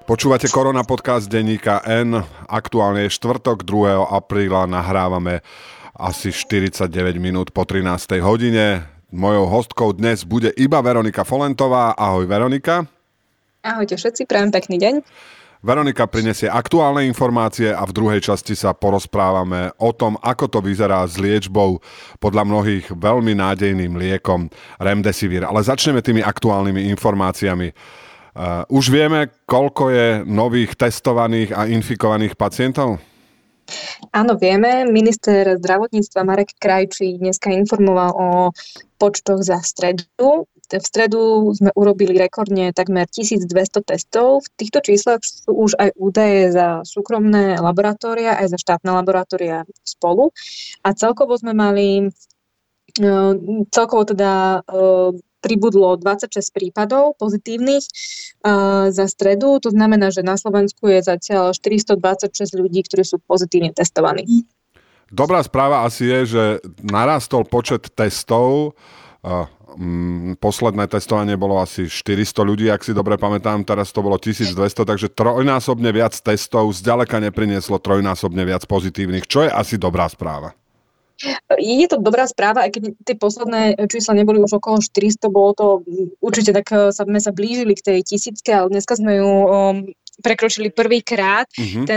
Počúvate Korona podcast denníka N. Aktuálne je štvrtok, 2. apríla, nahrávame asi 49 minút po 13. hodine. Mojou hostkou dnes bude iba Veronika Folentová. Ahoj Veronika. Ahojte všetci, prajem pekný deň. Veronika prinesie aktuálne informácie a v druhej časti sa porozprávame o tom, ako to vyzerá s liečbou podľa mnohých veľmi nádejným liekom Remdesivir. Ale začneme tými aktuálnymi informáciami. Už vieme, koľko je nových testovaných a infikovaných pacientov? Áno, vieme. Minister zdravotníctva Marek Krajčí dneska informoval o počtoch za stredu. V stredu sme urobili rekordne takmer 1200 testov. V týchto číslach sú už aj údaje za súkromné laboratória, aj za štátne laboratória spolu. A celkovo sme mali pribudlo 26 prípadov pozitívnych za stredu. To znamená, že na Slovensku je zatiaľ 426 ľudí, ktorí sú pozitívne testovaní. Dobrá správa asi je, že narastol počet testov. Posledné testovanie bolo asi 400 ľudí, ak si dobre pamätám, teraz to bolo 1200, takže trojnásobne viac testov zďaleka neprinieslo trojnásobne viac pozitívnych, čo je asi dobrá správa. Je to dobrá správa, aj keď tie posledné čísla neboli už okolo 400, bolo to určite tak, sme sa blížili k tej 1000, ale dneska sme ju prekročili prvýkrát.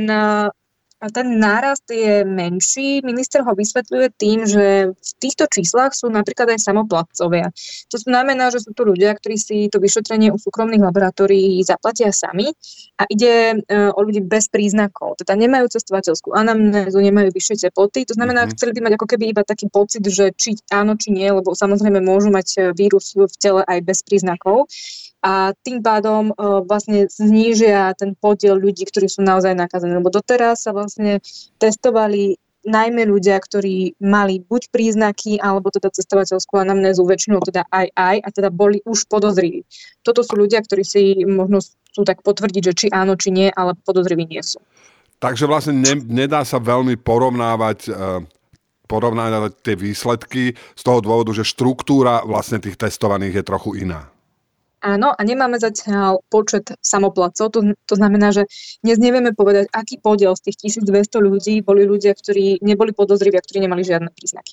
Ten nárast je menší. Minister ho vysvetľuje tým, že v týchto číslach sú napríklad aj samoplatcovia. To znamená, že sú to ľudia, ktorí si to vyšetrenie u súkromných laboratórií zaplatia sami a ide o ľudí bez príznakov. Teda nemajú cestovateľskú anamnézu, nemajú vyššie teploty. To znamená, chceli by mať ako keby iba taký pocit, že či áno, či nie, lebo samozrejme môžu mať vírus v tele aj bez príznakov. A tým pádom vlastne znížia ten podiel ľudí, ktorí sú naozaj nakazení. Lebo doteraz sa vlastne testovali najmä ľudia, ktorí mali buď príznaky, alebo teda cestovateľskú anamnézu, väčšinou teda aj, a teda boli už podozriví. Toto sú ľudia, ktorí si možno sú tak potvrdiť, že či áno, či nie, ale podozriví nie sú. Takže vlastne nedá sa veľmi porovnávať tie výsledky z toho dôvodu, že štruktúra vlastne tých testovaných je trochu iná. Áno, a nemáme zatiaľ počet samoplatcov, to znamená, že dnes nevieme povedať, aký podiel z tých 1200 ľudí boli ľudia, ktorí neboli podozriví a ktorí nemali žiadne príznaky.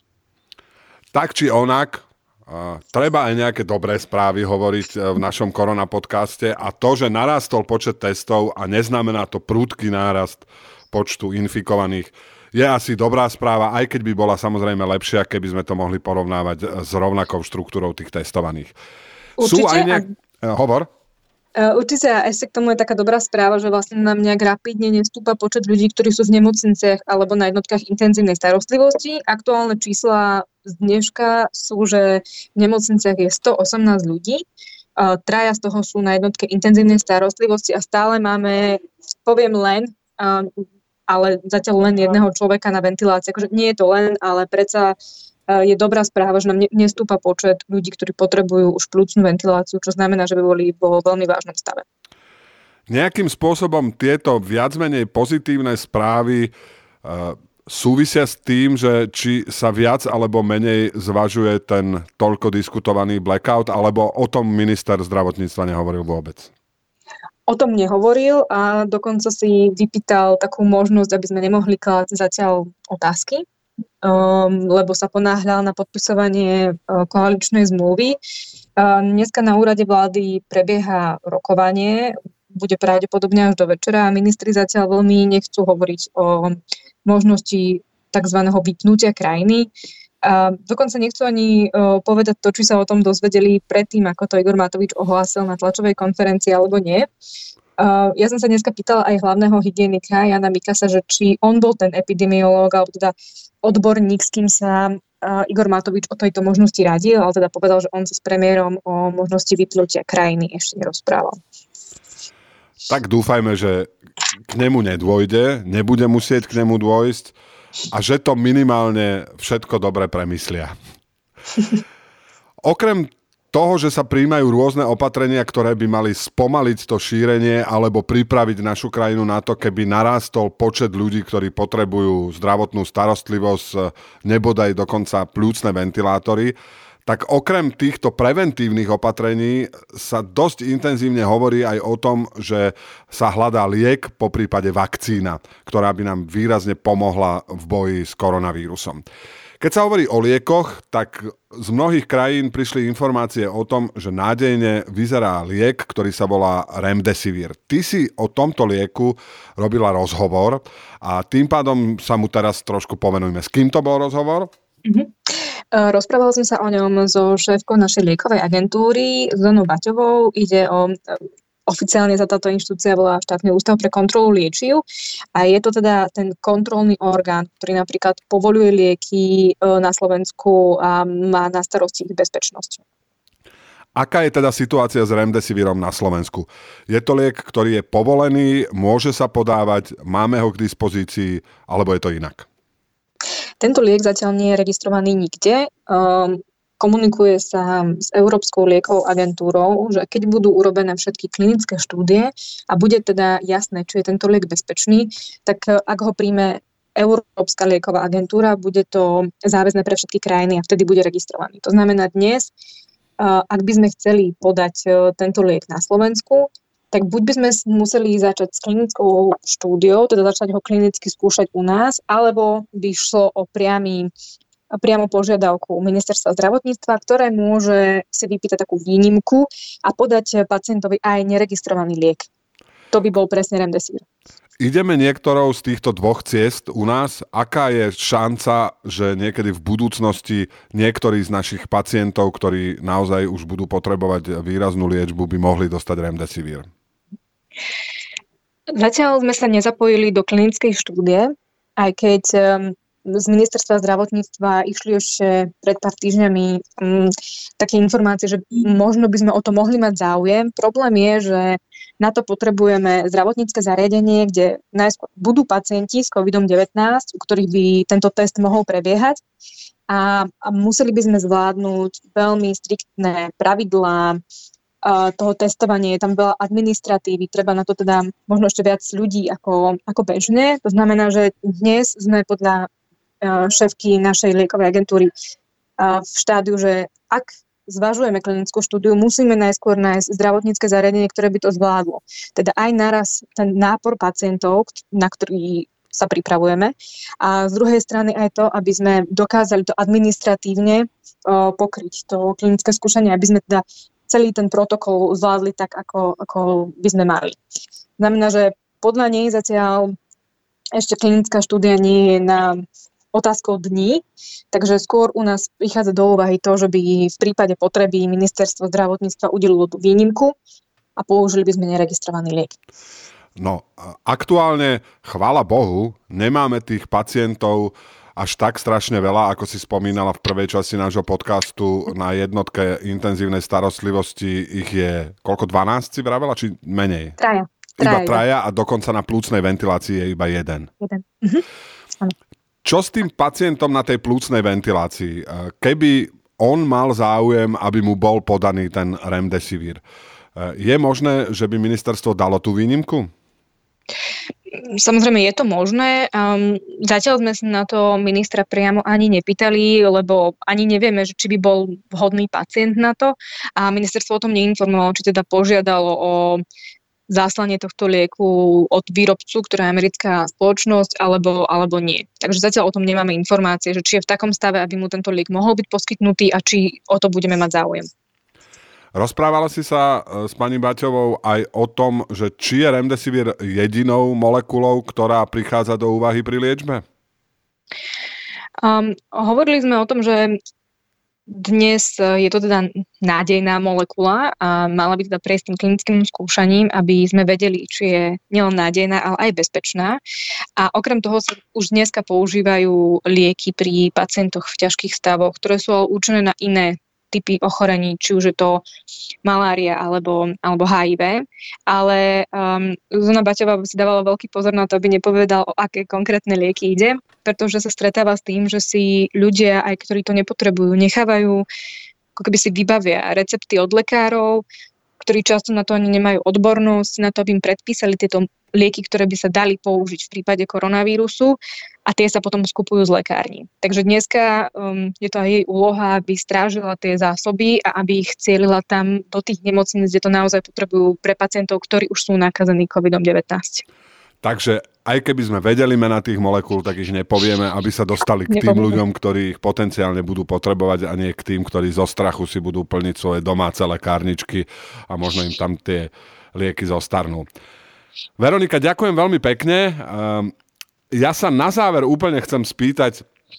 Tak či onak, treba aj nejaké dobré správy hovoriť v našom korona podcaste a to, že narastol počet testov a neznamená to prudký nárast počtu infikovaných, je asi dobrá správa, aj keď by bola samozrejme lepšia, keby sme to mohli porovnávať s rovnakou štruktúrou tých testovaných. Určite, Hovor. Určite a ešte k tomu je taká dobrá správa, že vlastne nám nejak rapidne nestúpa počet ľudí, ktorí sú v nemocniciach alebo na jednotkách intenzívnej starostlivosti. Aktuálne čísla z dneška sú, že v nemocniciach je 118 ľudí. Traja z toho sú na jednotke intenzívnej starostlivosti a stále máme, poviem len, ale zatiaľ len jedného človeka na ventilácii. Akože nie je to len, ale predsa je dobrá správa, že nám nestúpa počet ľudí, ktorí potrebujú už plúcnu ventiláciu, čo znamená, že by boli vo veľmi vážnom stave. Nejakým spôsobom tieto viac menej pozitívne správy súvisia s tým, že či sa viac alebo menej zvažuje ten toľko diskutovaný blackout, alebo o tom minister zdravotníctva nehovoril vôbec? O tom nehovoril a dokonca si vypýtal takú možnosť, aby sme nemohli klásť zatiaľ otázky, lebo sa ponáhľal na podpisovanie koaličnej zmluvy. Dneska na úrade vlády prebieha rokovanie, bude pravdepodobne až do večera a ministri zatiaľ veľmi nechcú hovoriť o možnosti tzv. Vypnutia krajiny. Dokonca nechcú ani povedať to, či sa o tom dozvedeli predtým, ako to Igor Matovič ohlásil na tlačovej konferencii alebo nie. Ja som sa dneska pýtala aj hlavného hygienika Jana Mikasa, že či on bol ten epidemiológ alebo teda odborník, s kým sa Igor Matovič o tejto možnosti radil, ale teda povedal, že on sa s premiérom o možnosti vypnutia krajiny ešte nerozprával. Tak dúfajme, že k nemu nedôjde, nebude musieť k nemu dôjsť a že to minimálne všetko dobre premyslia. Okrem toho, že sa prijímajú rôzne opatrenia, ktoré by mali spomaliť to šírenie alebo pripraviť našu krajinu na to, keby narástol počet ľudí, ktorí potrebujú zdravotnú starostlivosť, nebodaj dokonca pľúcne ventilátory, tak okrem týchto preventívnych opatrení sa dosť intenzívne hovorí aj o tom, že sa hľadá liek, poprípade vakcína, ktorá by nám výrazne pomohla v boji s koronavírusom. Keď sa hovorí o liekoch, tak z mnohých krajín prišli informácie o tom, že nádejne vyzerá liek, ktorý sa volá Remdesivir. Ty si o tomto lieku robila rozhovor a tým pádom sa mu teraz trošku povenujme. S kým to bol rozhovor? Rozprávali sme sa o ňom so šéfkou našej liekovej agentúry, Zuzanou Baťovou. Ide o, oficiálne za táto inštitúcia volá štátny ústav pre kontrolu liečiv a je to teda ten kontrolný orgán, ktorý napríklad povoľuje lieky na Slovensku a má na starosti ich bezpečnosť. Aká je teda situácia s Remdesivirom na Slovensku? Je to liek, ktorý je povolený, môže sa podávať, máme ho k dispozícii, alebo je to inak? Tento liek zatiaľ nie je registrovaný nikde. Komunikuje sa s Európskou liekovou agentúrou, že keď budú urobené všetky klinické štúdie a bude teda jasné, či je tento liek bezpečný, tak ak ho príjme Európska lieková agentúra, bude to záväzné pre všetky krajiny a vtedy bude registrovaný. To znamená dnes, ak by sme chceli podať tento liek na Slovensku, tak buď by sme museli začať s klinickou štúdiou, teda začať ho klinicky skúšať u nás, alebo by šlo o priamo požiadavku Ministerstva zdravotníctva, ktoré môže si vypýtať takú výnimku a podať pacientovi aj neregistrovaný liek. To by bol presne Remdesivir. Ideme niektorou z týchto dvoch ciest u nás. Aká je šanca, že niekedy v budúcnosti niektorí z našich pacientov, ktorí naozaj už budú potrebovať výraznú liečbu, by mohli dostať Remdesivir? Zatiaľ sme sa nezapojili do klinickej štúdie, aj keď z ministerstva zdravotníctva išli ešte pred pár týždňami také informácie, že možno by sme o to mohli mať záujem. Problém je, že na to potrebujeme zdravotnícke zariadenie, kde najskôr budú pacienti s COVID-19, u ktorých by tento test mohol prebiehať a museli by sme zvládnuť veľmi striktné pravidlá toho testovania, je tam veľa administratívy, treba na to teda možno ešte viac ľudí ako bežne. To znamená, že dnes sme podľa šéfky našej liekovej agentúry v štádiu, že ak zvažujeme klinickú štúdiu, musíme najskôr nájsť zdravotnícke zariadenie, ktoré by to zvládlo. Teda aj naraz ten nápor pacientov, na ktorý sa pripravujeme. A z druhej strany aj to, aby sme dokázali to administratívne pokryť, to klinické skúšanie, aby sme teda celý ten protokol zvládli tak, ako by sme mali. Znamená, že podľa nej zatiaľ ešte klinická štúdia nie je na otázkou dní, takže skôr u nás prichádza do úvahy to, že by v prípade potreby ministerstvo zdravotníctva udelilo tú výnimku a použili by sme neregistrovaný liek. No, aktuálne, chvála Bohu, nemáme tých pacientov až tak strašne veľa, ako si spomínala v prvej časti nášho podcastu. Na jednotke intenzívnej starostlivosti ich je koľko, 12 si vravela, či menej? Traja a dokonca na plúcnej ventilácii je iba jeden. Čo s tým pacientom na tej plúcnej ventilácii? Keby on mal záujem, aby mu bol podaný ten Remdesivir, je možné, že by ministerstvo dalo tú výnimku? Samozrejme je to možné. Zatiaľ sme sa na to ministra priamo ani nepýtali, lebo ani nevieme, či by bol vhodný pacient na to a ministerstvo o tom neinformovalo, či teda požiadalo o záslanie tohto lieku od výrobcu, ktorá je americká spoločnosť, alebo nie. Takže zatiaľ o tom nemáme informácie, že či je v takom stave, aby mu tento liek mohol byť poskytnutý a či o to budeme mať záujem. Rozprávala si sa s pani Baťovou aj o tom, že či je Remdesivir jedinou molekulou, ktorá prichádza do úvahy pri liečbe? Hovorili sme o tom, že dnes je to teda nádejná molekula a mala by teda prejsť tým klinickým skúšaním, aby sme vedeli, či je nielen nádejná, ale aj bezpečná. A okrem toho sa už dneska používajú lieky pri pacientoch v ťažkých stavoch, ktoré sú určené na iné typy ochorení, či už je to malária alebo HIV, ale Zuzana Baťová si dávala veľký pozor na to, aby nepovedal, o aké konkrétne lieky ide, pretože sa stretáva s tým, že si ľudia, aj ktorí to nepotrebujú, nechávajú, ako keby si vybavia recepty od lekárov, ktorí často na to ani nemajú odbornosť, na to, aby im predpísali tieto lieky, ktoré by sa dali použiť v prípade koronavírusu. a tie sa potom skupujú z lekární. Takže dneska je to aj jej úloha, aby strážila tie zásoby a aby ich cielila tam do tých nemocníc, kde to naozaj potrebujú pre pacientov, ktorí už sú nakazení COVID-19. Takže aj keby sme vedeli mená tých molekúl, tak ich nepovieme, aby sa dostali k tým ľuďom, ktorí ich potenciálne budú potrebovať a nie k tým, ktorí zo strachu si budú plniť svoje domáce lekárničky a možno im tam tie lieky zostarnú. Veronika, ďakujem veľmi pekne. Ja sa na záver úplne chcem spýtať,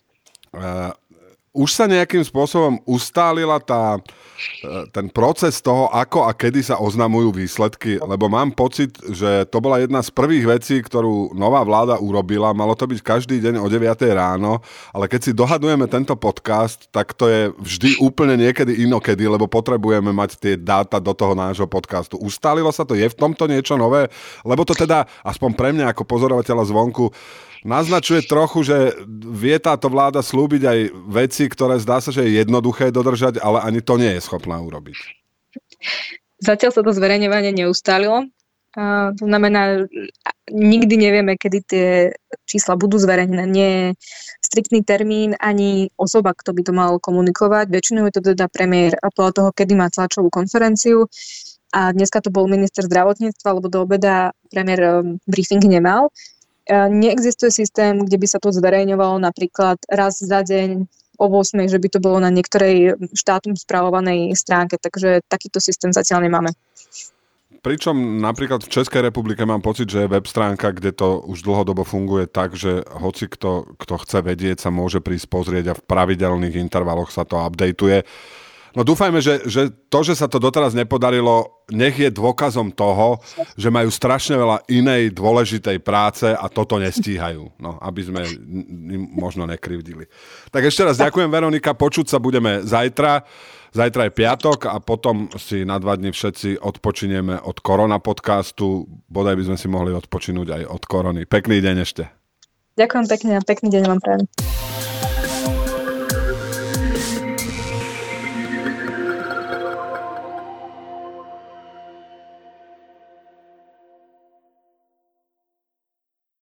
už sa nejakým spôsobom ustálila ten proces toho, ako a kedy sa oznamujú výsledky, lebo mám pocit, že to bola jedna z prvých vecí, ktorú nová vláda urobila. Malo to byť každý deň o 9 ráno, ale keď si dohadujeme tento podcast, tak to je vždy úplne niekedy inokedy, lebo potrebujeme mať tie dáta do toho nášho podcastu. Ustálilo sa to? Je v tomto niečo nové? Lebo to teda, aspoň pre mňa ako pozorovateľa zvonku, naznačuje trochu, že vie táto vláda slúbiť aj veci, ktoré zdá sa, že je jednoduché dodržať, ale ani to nie je schopná urobiť. Zatiaľ sa to zverejňovanie neustálilo. To znamená, nikdy nevieme, kedy tie čísla budú zverejnené. Nie je striktný termín ani osoba, kto by to mal komunikovať. Väčšinou je to teda premiér a podľa toho, kedy má tlačovú konferenciu. A dneska to bol minister zdravotníctva, lebo do obeda premiér briefing nemal. Neexistuje systém, kde by sa to zverejňovalo napríklad raz za deň o 8, že by to bolo na niektorej štátom správovanej stránke, takže takýto systém zatiaľ nemáme. Pričom napríklad v Českej republike mám pocit, že je web stránka, kde to už dlhodobo funguje tak, že hoci kto chce vedieť, sa môže prísť pozrieť a v pravidelných intervaloch sa to updateuje. No dúfajme, že to, že sa to doteraz nepodarilo, nech je dôkazom toho, že majú strašne veľa inej dôležitej práce a toto nestíhajú. No, aby sme im možno nekrivdili. Tak ešte raz ďakujem, Veronika, počuť sa budeme zajtra. Zajtra je piatok a potom si na 2 dni všetci odpočinieme od Korona podcastu. Bodaj by sme si mohli odpočinúť aj od korony. Pekný deň ešte. Ďakujem pekne a pekný deň vám prajem.